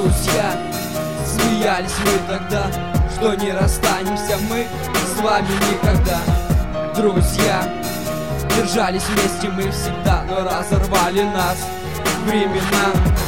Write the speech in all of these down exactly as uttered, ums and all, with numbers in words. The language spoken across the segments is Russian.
друзья. Смеялись мы тогда, что не расстанемся мы с вами никогда. Друзья, держались вместе мы всегда, но разорвали нас времена.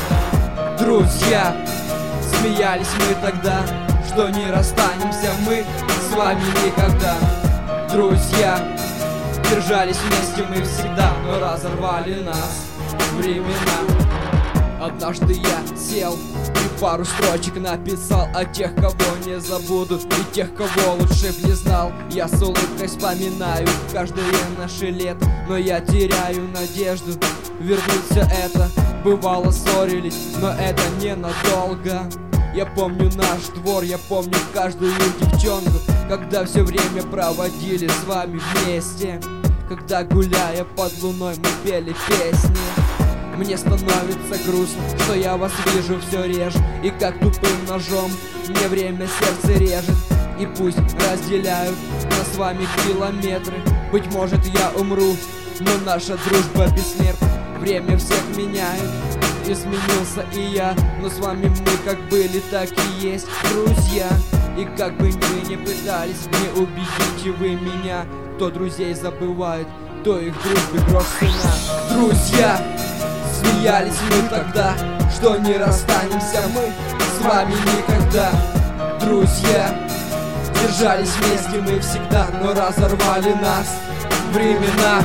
Друзья, смеялись мы тогда, что не расстанемся мы с вами никогда. Друзья, держались вместе мы всегда, но разорвали нас времена. Однажды я сел и пару строчек написал о тех, кого не забуду, и тех, кого лучше б не знал. Я с улыбкой вспоминаю каждое наше лето, но я теряю надежду вернуть все это. Бывало ссорились, но это ненадолго. Я помню наш двор, я помню каждую девчонку, когда все время проводили с вами вместе. Когда, гуляя под луной, мы пели песни. Мне становится грустно, что я вас вижу все реже, и как тупым ножом мне время сердце режет. И пусть разделяют нас с вами километры, быть может я умру, но наша дружба бессмертна. Время всех меняет, изменился и я, но с вами мы как были, так и есть, друзья. И как бы вы ни пытались, не убедите вы меня. Кто друзей забывает, то их дружбы грош цена. Друзья, смеялись мы тогда, что не расстанемся мы с вами никогда. Друзья, держались вместе мы всегда, но разорвали нас времена.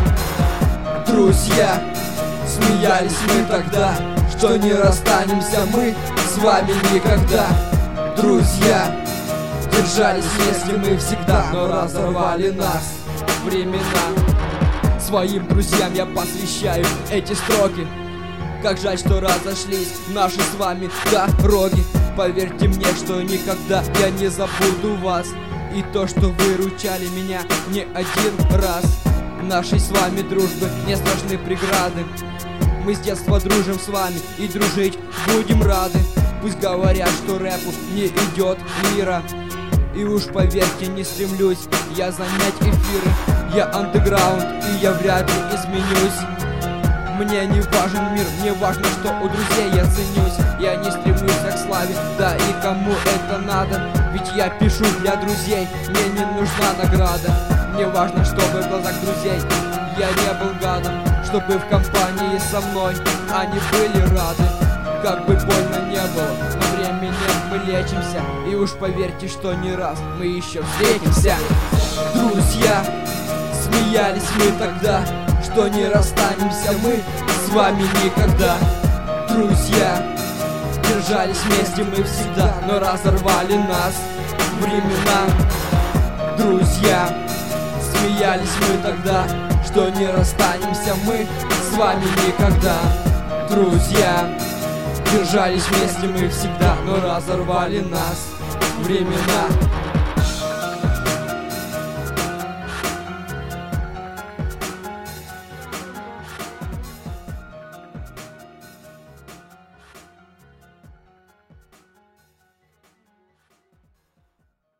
Друзья, смеялись мы тогда, что не расстанемся мы с вами никогда. Друзья, держались вместе мы всегда, но разорвали нас времена. Своим друзьям я посвящаю эти строки. Как жаль, что разошлись наши с вами дороги. Поверьте мне, что никогда я не забуду вас, и то, что вы ручали меня не один раз. Нашей с вами дружбы не страшны преграды. Мы с детства дружим с вами и дружить будем рады. Пусть говорят, что рэпу не идет лира, и уж поверьте, не стремлюсь я занять эфиры. Я андеграунд, и я вряд ли изменюсь. Мне не важен мир, мне важно, что у друзей я ценюсь. Я не стремлюсь к славе, да и кому это надо, ведь я пишу для друзей, мне не нужна награда. Мне важно, чтобы в глазах друзей я не был гадом, чтобы в компании со мной они были рады. Как бы больно не было, но временем мы лечимся, и уж поверьте, что не раз мы еще встретимся. Друзья, смеялись мы тогда, что не расстанемся мы с вами никогда. Друзья, держались вместе мы всегда, но разорвали нас времена. Друзья, смеялись мы тогда, что не расстанемся мы с вами никогда. Друзья, держались вместе мы всегда, но разорвали нас времена.